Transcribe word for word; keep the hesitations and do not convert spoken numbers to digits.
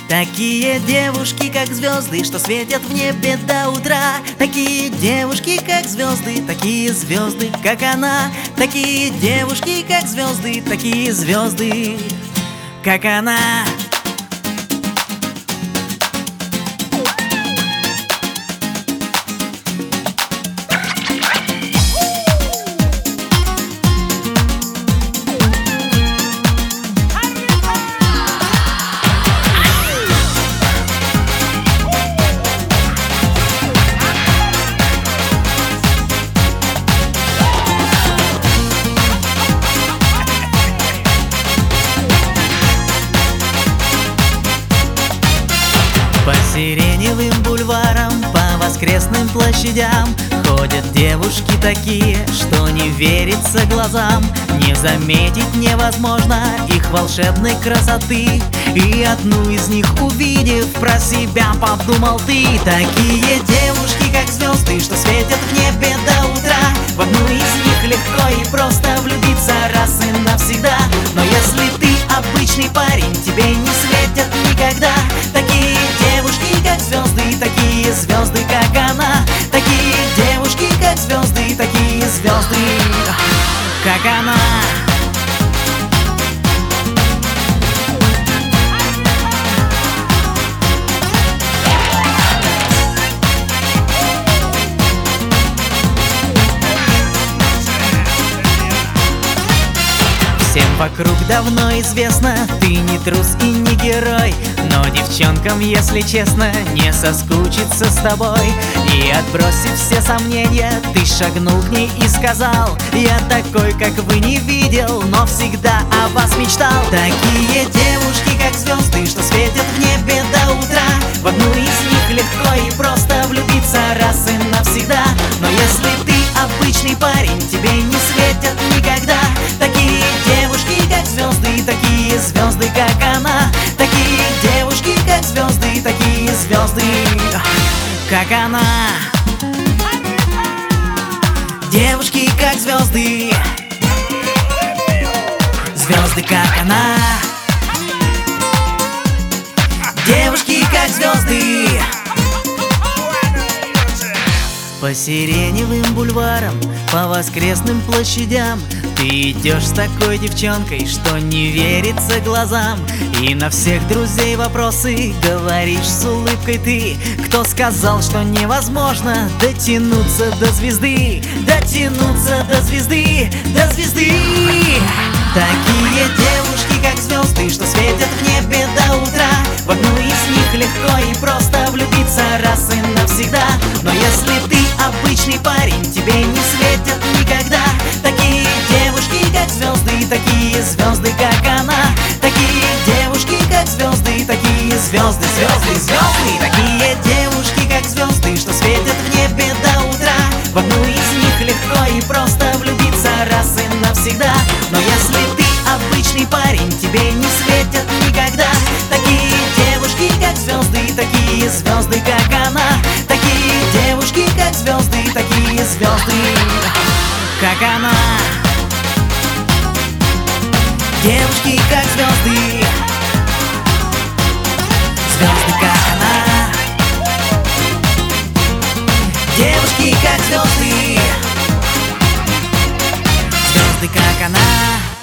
Такие девушки, как звезды, что светят в небе до утра. Такие девушки, как звезды, такие звезды, как она. Такие девушки, как звезды, такие звезды, как она. По сиреневым бульварам, по воскресным площадям ходят девушки такие, что не верится глазам. Не заметить невозможно их волшебной красоты, и одну из них увидев, про себя подумал ты. Такие девушки, как звезды, что светят в небе до утра. В одну из них легко и просто влюбиться раз и навсегда. Но если ты обычный парень, тебе не светят никогда такие девушки, как звезды, такие звезды, как она. Такие девушки, как звезды, такие звезды, как она. Всем вокруг давно известно, ты не трус и не герой. Но девчонкам, если честно, не соскучиться с тобой. И отбросив все сомнения, ты шагнул к ней и сказал: я такой, как вы, не видел, но всегда о вас мечтал. Такие девушки, как звезды, что светят в небе до утра. В одну из них легко и просто влюбиться раз и навсегда. Но если ты обычный парень, тебе не светят никогда такие девушки, как звезды, такие звезды, как она. Такие девушки, как звезды, такие звезды, как она. Девушки, как звезды, звезды, как она. Девушки, как звезды. По сиреневым бульварам, по воскресным площадям ты идешь с такой девчонкой, что не верится глазам. И на всех друзей вопросы говоришь с улыбкой ты. Кто сказал, что невозможно дотянуться до звезды? Дотянуться до звезды, до звезды. Такие девушки, как звезды, что светят в небе до утра. В одну из них легко и просто влюбиться раз и навсегда. Но если ты обычный парень, тебе не светят никогда такие девушки, как звезды, такие звезды, как она. Такие девушки, как звезды, такие звезды, звезды, звезды. Такие девушки, как звезды, что светят в небе до утра. В одну из них легко и просто влюбиться раз и навсегда. Но если ты обычный парень, тебе не светят никогда такие девушки, как звезды, такие звезды, как она. Такие девушки, как звезды, такие звезды, как она. Девушки, как звезды, звезды, как она. Девушки, как звезды, звезды, как она.